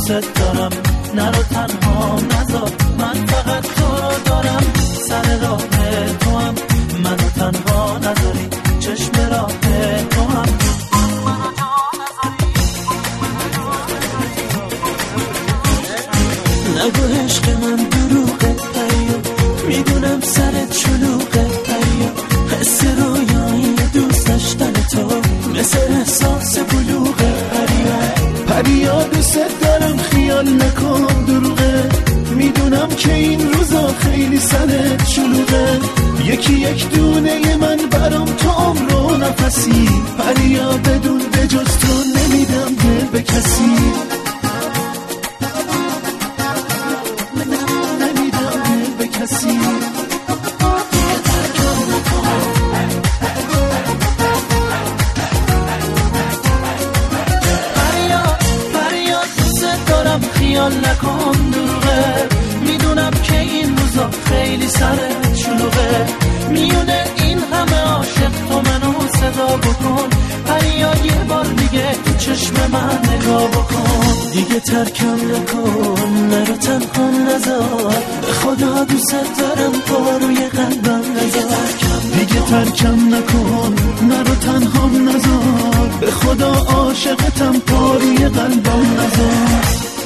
دوست دارم، نرو تنها نذار، من فقط تو رو دارم. سر راه تو هم منو تنها نذاری، چشم راه تو هم نگو عشق من دروغه پریا، میدونم سرت شلوغه پریا، حس رویایی دوست داشتن تو مثل احساس بلوغه پریا. پریا دوست دارم خیال نکن دروغه، میدونم که این روزا خیلی سرت شلوغه. یکی یک دونه من برام تو عمر و نفسی، پریا بدون بجز تو نمیدم دل به کسی. پریا دوست دارم خیال نکن دروغه، میدونم که این روزا خیلی سرت شلوغه. میونه این همه عاشق تو منو صدا بکن، پریا یه بار دیگه تو چشم من نگاه بکن. دیگه ترکم نکن، نرو تنها نذار، به خدا دوست دارم پا روی قلبم نذار. دیگه ترکم نکن، نرو تنها نذار، به خدا عاشقتم پا روی قلبم نذار.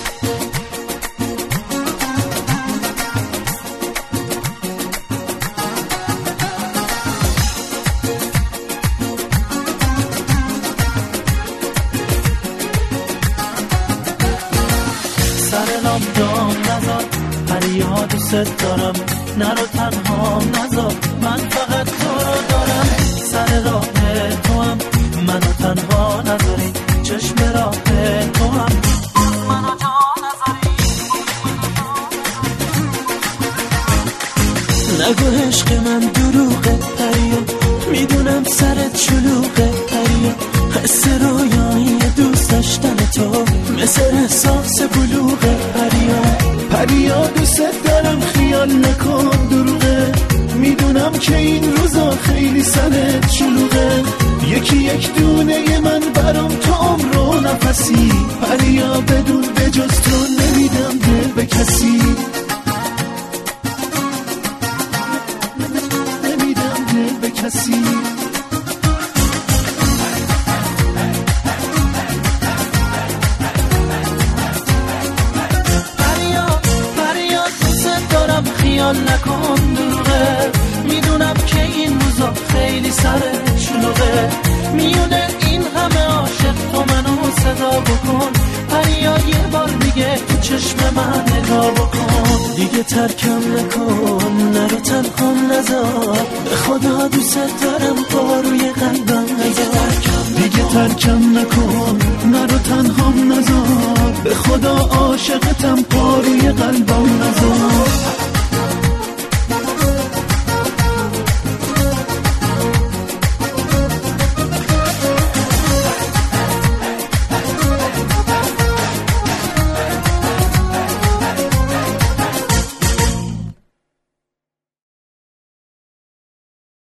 سر نام دام نذار، پریا دوست دارم، نرو تنها نذار، من فقط تو رو دارم. سر راه تو هم منو تنها نذاری، چشم راه تو هم منو جا نذاری. نگو عشق من دروغه پریا، میدونم سرت شلوغه پریا، حس رویایی دوست داشتن تو مثل احساس بلوغه پریا. پریا دوست دارم خیال نکن دروغه، میدونم که این روزا خیلی سرت شلوغه. یکی یک دونه من برام تو عمر و نفسی، پریا بدون بجز تو نمیدم دل به کسی. نمیدم دل به کسی. خیال نکن دروغه، میدونم که این روزا خیلی سرت شلوغه. میونه این همه عاشق تو منو صدا بکن، پریا یه بار دیگه تو چشم من نگاه بکن. دیگه ترکم نکن، نرو تنها نذار، به خدا دوست دارم پا روی قلبم نذار. دیگه ترکم نکن، نرو تنها نذار، به خدا عاشقتم پا روی قلبم نذار.